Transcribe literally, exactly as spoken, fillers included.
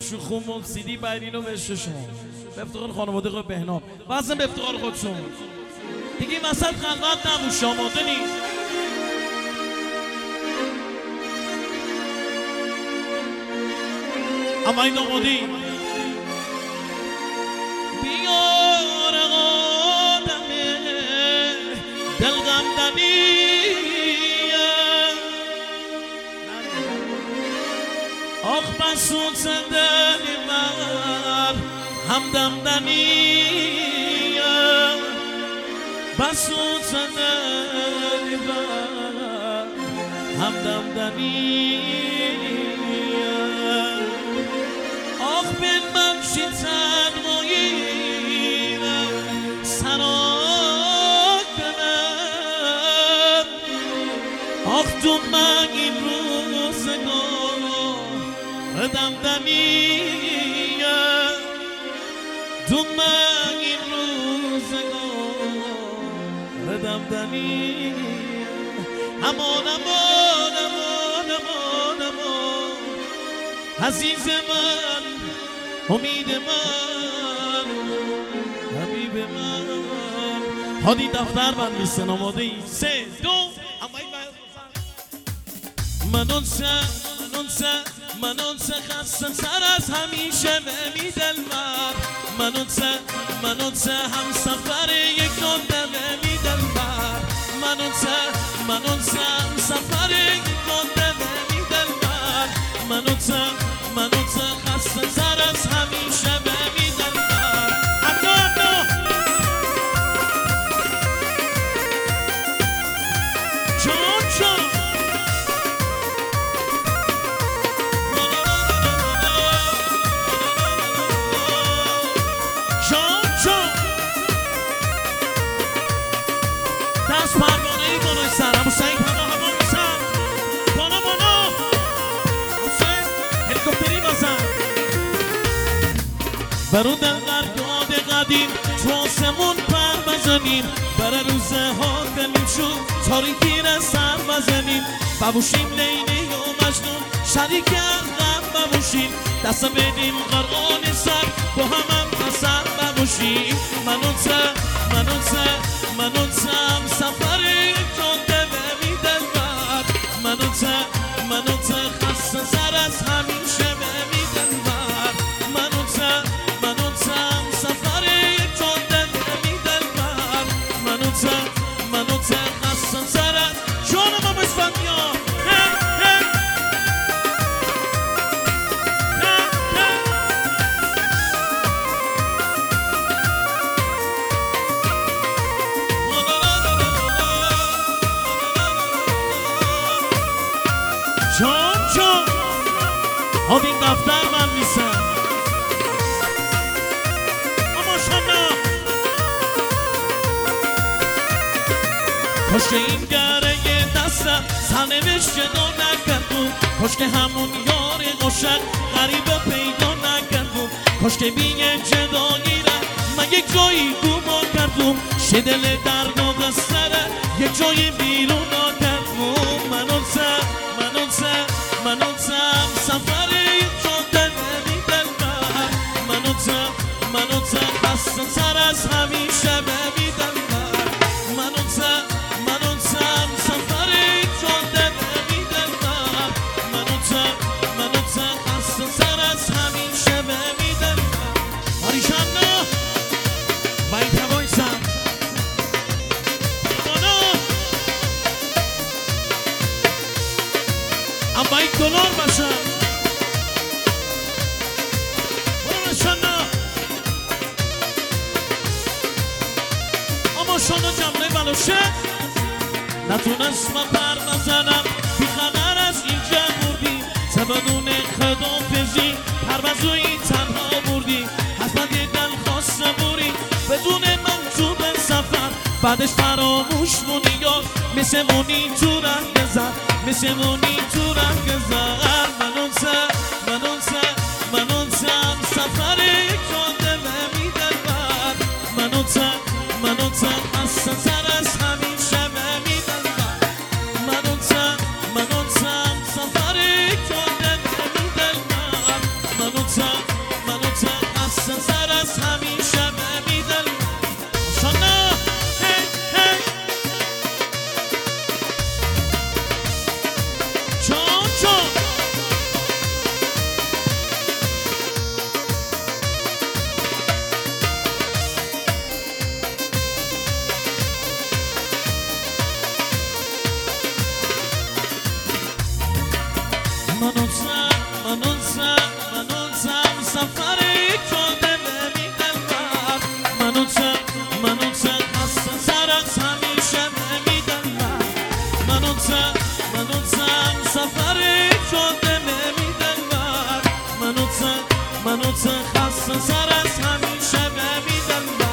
شوخ و سیدی برین و بشه شما به افتخار خانواده قای بهنام و اصلا به افتخار خودشون دیگه این وسط خلقت نبوش آماده نیست. اما این آمادی بیار آدم دلغم دنیه آخ بسود زندنی من همدم دنیه بسود زندنی من همدم دنیه آخ بین ممشی تنمایی سراک کنم آخ تو من این روزگار ردم دنیه تو من این روزگار ردم دنیه امان امان امان امان امان عزیز من امید من حبیب من هادی دفتر بند میستن آماده ای سه دو اما این من اونسه من اونسه من اونسه خستم سر از همیشه بمی دلبر من اونسه من اونسه هم سفر یک نونده بمی دلبر من اونسه من اونسه هم سفر یک نونده بمی دلبر من اونسه من اونسه خستم سر از همیشه بمی دلبر اما اما جان جان دست پروانه ای بانوی سرم حسین پناه هوا میسن بانا بانا حسین هلیکوپتری بازن برو دلقرگاد قدیم تو آسمون پر بزنیم برای روزه ها دلیم شد تاریکی را سر بزنیم ببوشیم لیلی و مجنون شریک غم ببوشیم دست بدیم قرآن سر با هم هم سر ببوشیم منوته منوته منوته هم سفر جاده بمی دلبر منوته منوته خسته سر از همیشه بمی دلبر منوته منوته هم سفر جاده بمی دلبر منوته منوته خسته سر از جان ما بسفندیا جان جان آب این دفتر من میسن اما شما کشک این گره دستم سرنوشت دو نکردم کشک همون یار قشنگ غریبه پیدا نکردم کشک بیه جدایی را من یک جایی گمان کردم شدل درد و قصره یک جایی بیرون کردم منو سر منو سر منو سر سفر جاده بمی دلبر منو سر منو سر خسته سر از همیشه بمی دلبر منو سر منو سر سفر جاده بمی دلبر منو سر منو سر خسته سر از همیشه بمی دلبر آریشم نه باید هوایسم اما این دلار باشم برو نشانه اما شانه جمعه بلوشه نتونست من پر بزنم بی خبر از اینجا بردی سه بدون خدافزی پروازوی تنها بردی از من یه دل خواسته بوری بدون من تو به سفر بعدش فراموش مونی یا مثل مونی تو رنگ زد مثل مونی تو رنگ زد منون سر منون سر منون سر سفر جاده بمی دلبر منون سر منون سر خسته سر از همیشه بمی دلبر منون سر منون سر سفر جاده بمی دلبر منون سر خسته سر از همیشه میدل شانا هی هی چون چون منونسم منونسم منونسم سفری کنده میدلم منونسم منونسم خسته سر از همیشه میدلم منونسم منونسم سفری کنده میدلم منونسم منونسم خسته سر از همیشه میدلم